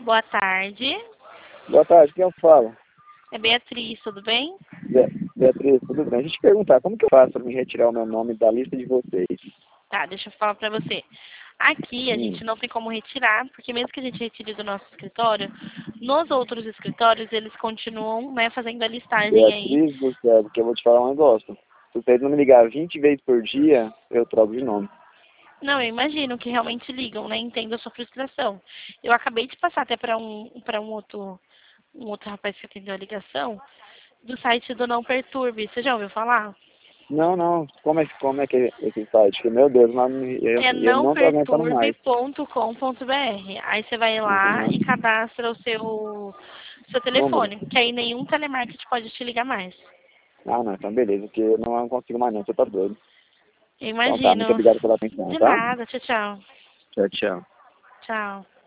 Boa tarde. Boa tarde, quem eu falo? É Beatriz, tudo bem? Beatriz, tudo bem? Deixa eu te perguntar, como que eu faço para me retirar o meu nome da lista de vocês? Tá, deixa eu falar pra você. Aqui a Hum. gente não tem como retirar, porque mesmo que a gente retire do nosso escritório, nos outros escritórios eles continuam, né, fazendo a listagem aí. Beatriz do céu, porque eu vou te falar um negócio. Se vocês não me ligar 20 vezes por dia, eu troco de nome. Não, eu imagino que realmente ligam, né? Entendo a sua frustração. Eu acabei de passar até para um outro rapaz que atendeu a ligação do site do Não Perturbe. Você já ouviu falar? Não, não, como é que é esse site? Que, meu Deus, É eu não tô aguentando mais. nãoperturbe.com.br. Aí você vai lá e Uhum. cadastra o seu Número? telefone, que aí nenhum telemarketing pode te ligar mais. Ah, não, então beleza, porque eu não consigo mais não, você tá doido. Eu Então tá, muito imagino. obrigado pela atenção, De tá? nada. Tchau, tchau. Tchau, tchau. Tchau.